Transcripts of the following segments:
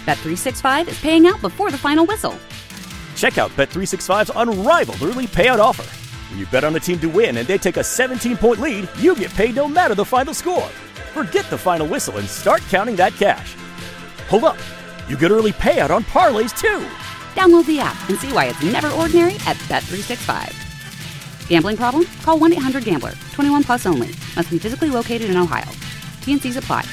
Bet365 is paying out before the final whistle. Check out Bet365's unrivaled early payout offer. When you bet on a team to win and they take a 17-point lead, you get paid no matter the final score. Forget the final whistle and start counting that cash. Hold up. You get early payout on parlays, too. Download the app and see why it's never ordinary at Bet365. Gambling problem? Call 1-800-GAMBLER. 21 plus only. Must be physically located in Ohio. T&Cs apply.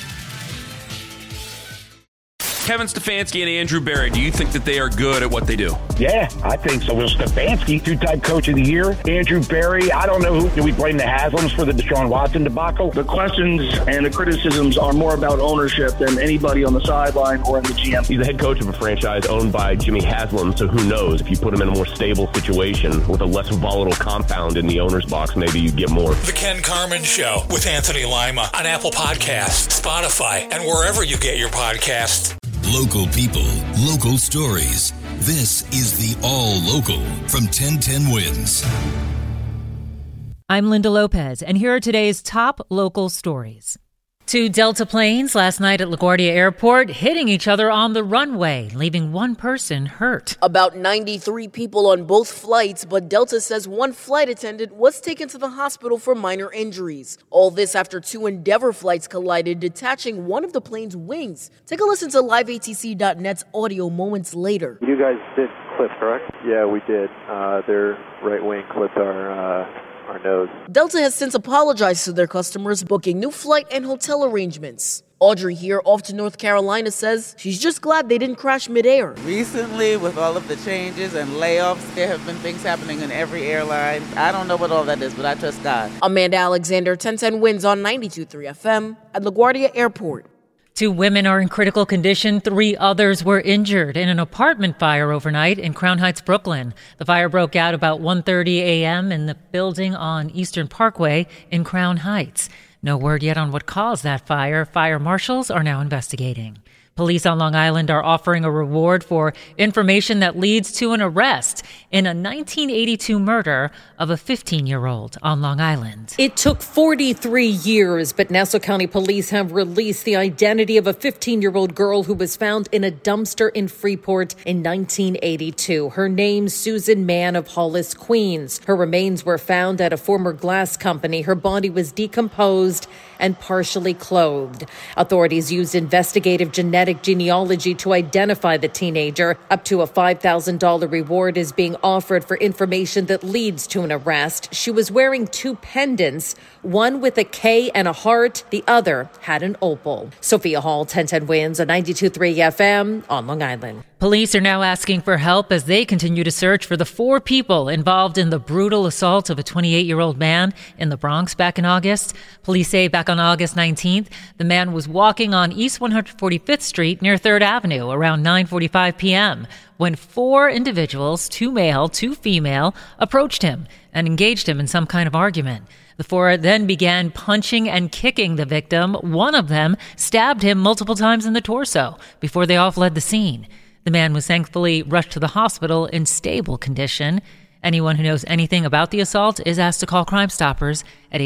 Kevin Stefanski and Andrew Berry, do you think that they are good at what they do? Yeah, I think so. Well, Stefanski, two-time coach of the year. Andrew Berry, I don't know who. Do we blame the Haslams for the Deshaun Watson debacle? The questions and the criticisms are more about ownership than anybody on the sideline or in the GM. He's the head coach of a franchise owned by Jimmy Haslam, so who knows? If you put him in a more stable situation with a less volatile compound in the owner's box, maybe you get more. The Ken Carman Show with Anthony Lima on Apple Podcasts, Spotify, and wherever you get your podcasts. Local people, local stories. This is the All Local from 1010 Wins. I'm Linda Lopez, and here are today's top local stories. Two Delta planes last night at LaGuardia Airport hitting each other on the runway, leaving one person hurt. About 93 people on both flights, but Delta says one flight attendant was taken to the hospital for minor injuries. All this after two Endeavor flights collided, detaching one of the plane's wings. Take a listen to liveatc.net's audio moments later. You guys did clip, correct? Yeah, we did. Their right wing clipped our nose. Delta has since apologized to their customers, booking new flight and hotel arrangements. Audrey here, off to North Carolina, says she's just glad they didn't crash midair. Recently, with all of the changes and layoffs, there have been things happening in every airline. I don't know what all that is, but I trust God. Amanda Alexander, 1010 Wins on 92.3 FM at LaGuardia Airport. Two women are in critical condition. 3 others were injured in an apartment fire overnight in Crown Heights, Brooklyn. The fire broke out about 1:30 a.m. in the building on Eastern Parkway in Crown Heights. No word yet on what caused that fire. Fire marshals are now investigating. Police on Long Island are offering a reward for information that leads to an arrest in a 1982 murder of a 15-year-old on Long Island. It took 43 years, but Nassau County Police have released the identity of a 15-year-old girl who was found in a dumpster in Freeport in 1982. Her name, Susan Mann of Hollis, Queens. Her remains were found at a former glass company. Her body was decomposed and partially clothed. Authorities used investigative genetic genealogy to identify the teenager. Up to a $5,000 reward is being offered for information that leads to an arrest. She was wearing 2 pendants, one with a K and a heart, the other had an opal. Sophia Hall, 1010 Wins on 92.3 FM on Long Island. Police are now asking for help as they continue to search for the 4 people involved in the brutal assault of a 28-year-old man in the Bronx back in August. Police say back on August 19th, the man was walking on East 145th Street near 3rd Avenue around 9:45 p.m. when 4 individuals, 2 male, 2 female, approached him and engaged him in some kind of argument. The 4 then began punching and kicking the victim. One of them stabbed him multiple times in the torso before they all fled the scene. The man was thankfully rushed to the hospital in stable condition. Anyone who knows anything about the assault is asked to call Crime Stoppers at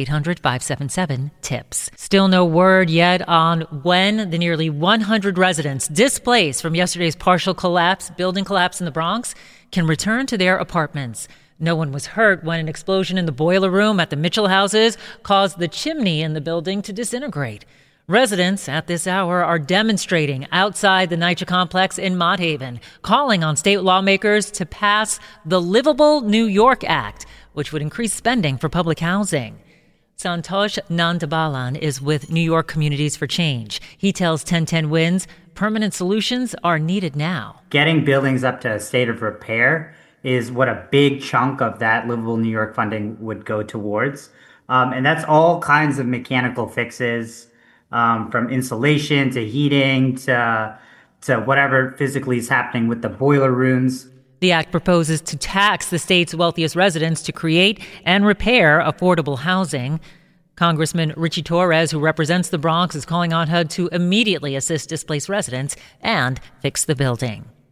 800-577-TIPS. Still no word yet on when the nearly 100 residents displaced from yesterday's partial building collapse in the Bronx, can return to their apartments. No one was hurt when an explosion in the boiler room at the Mitchell houses caused the chimney in the building to disintegrate. Residents at this hour are demonstrating outside the NYCHA complex in Mott Haven, calling on state lawmakers to pass the Livable New York Act, which would increase spending for public housing. Santosh Nandabalan is with New York Communities for Change. He tells 1010 Wins permanent solutions are needed now. Getting buildings up to a state of repair is what a big chunk of that Livable New York funding would go towards. And that's all kinds of mechanical fixes, from insulation to heating to whatever physically is happening with the boiler rooms. The act proposes to tax the state's wealthiest residents to create and repair affordable housing. Congressman Richie Torres, who represents the Bronx, is calling on HUD to immediately assist displaced residents and fix the building.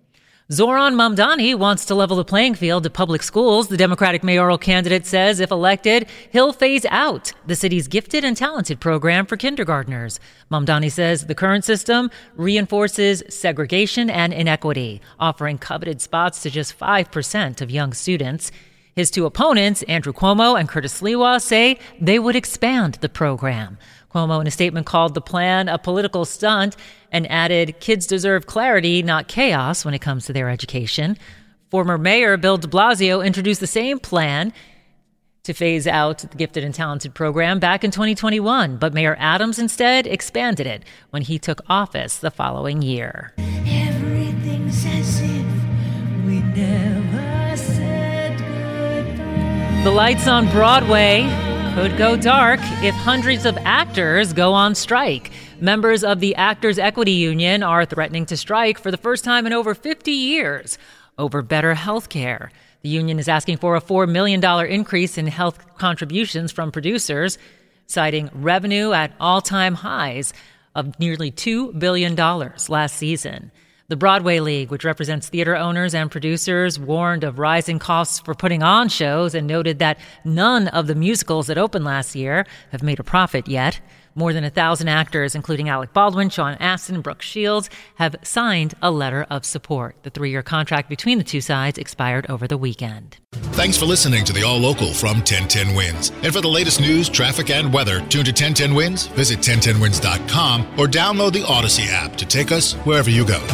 Zohran Mamdani wants to level the playing field at public schools. The Democratic mayoral candidate says if elected, he'll phase out the city's gifted and talented program for kindergartners. Mamdani says the current system reinforces segregation and inequity, offering coveted spots to just 5% of young students. His two opponents, Andrew Cuomo and Curtis Sliwa, say they would expand the program. Cuomo, in a statement, called the plan a political stunt and added kids deserve clarity, not chaos, when it comes to their education. Former Mayor Bill de Blasio introduced the same plan to phase out the gifted and talented program back in 2021, but Mayor Adams instead expanded it when he took office the following year. Everything's as if we never said goodbye. The lights on Broadway could go dark if hundreds of actors go on strike. Members of the Actors Equity Union are threatening to strike for the first time in over 50 years over better health care. The union is asking for a $4 million increase in health contributions from producers, citing revenue at all-time highs of nearly $2 billion last season. The Broadway League, which represents theater owners and producers, warned of rising costs for putting on shows and noted that none of the musicals that opened last year have made a profit yet. More than 1,000 actors, including Alec Baldwin, Sean Astin, and Brooke Shields, have signed a letter of support. The 3-year contract between the two sides expired over the weekend. Thanks for listening to the All Local from 1010 Wins. And for the latest news, traffic, and weather, tune to 1010 Wins, visit 1010wins.com, or download the Odyssey app to take us wherever you go.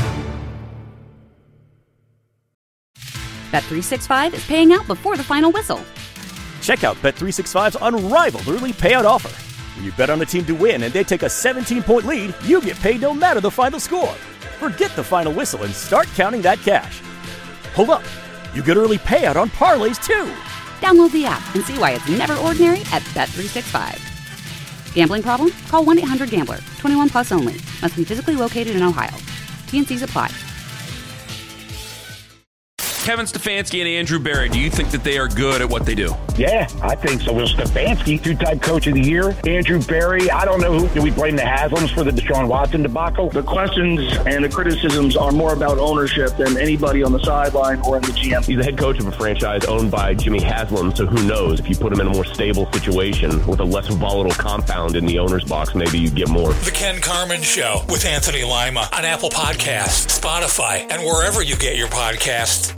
Bet365 is paying out before the final whistle. Check out Bet365's unrivaled early payout offer. When you bet on a team to win and they take a 17-point lead, you get paid no matter the final score. Forget the final whistle and start counting that cash. Hold up. You get early payout on parlays, too. Download the app and see why it's never ordinary at Bet365. Gambling problem? Call 1-800-GAMBLER. 21 plus only. Must be physically located in Ohio. T&Cs apply. Kevin Stefanski and Andrew Berry, do you think that they are good at what they do? Yeah, I think so. Will Stefanski, two-time coach of the year. Andrew Berry, I don't know who. Do we blame the Haslams for the Deshaun Watson debacle? The questions and the criticisms are more about ownership than anybody on the sideline or in the GM. He's the head coach of a franchise owned by Jimmy Haslam, so who knows? If you put him in a more stable situation with a less volatile compound in the owner's box, maybe you'd get more. The Ken Carman Show with Anthony Lima on Apple Podcasts, Spotify, and wherever you get your podcasts.